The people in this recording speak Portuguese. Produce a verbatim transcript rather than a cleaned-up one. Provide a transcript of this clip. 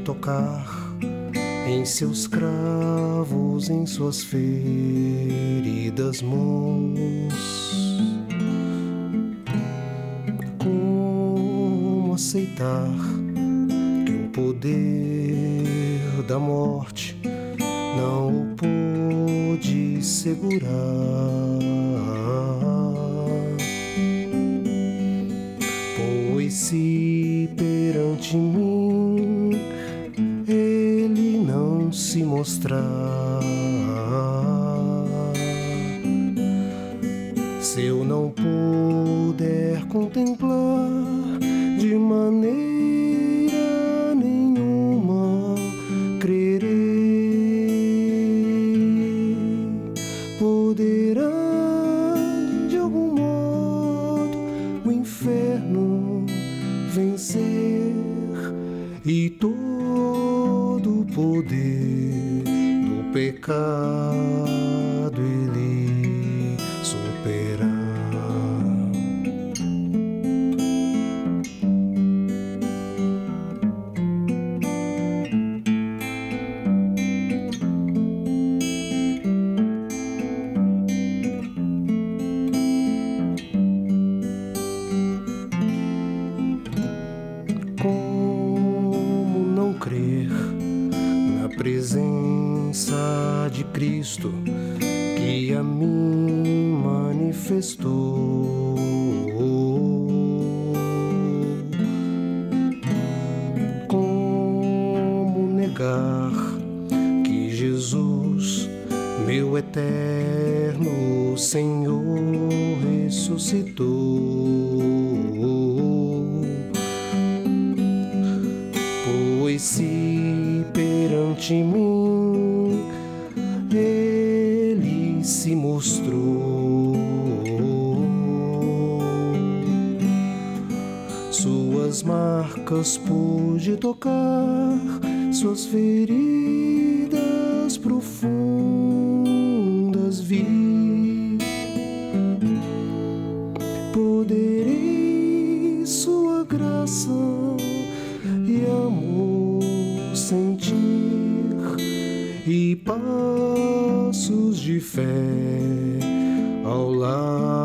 tocar em seus cravos, em suas feridas mãos. Como aceitar que o poder da morte não o pôde segurar? Pois se perante mim ele não se mostrar, se eu não puder contemplar de maneira nenhuma, crerei, poderá de algum modo o inferno vencer e todo o poder do pecado ele superar. Como não crer na presença de Cristo que a mim manifestou? Como negar que Jesus, meu eterno Senhor, ressuscitou? Pois se perante mim ele se mostrou, suas marcas pude tocar, suas feridas profundas vi, poderei sua graça e amor sentir, e passos de fé ao lado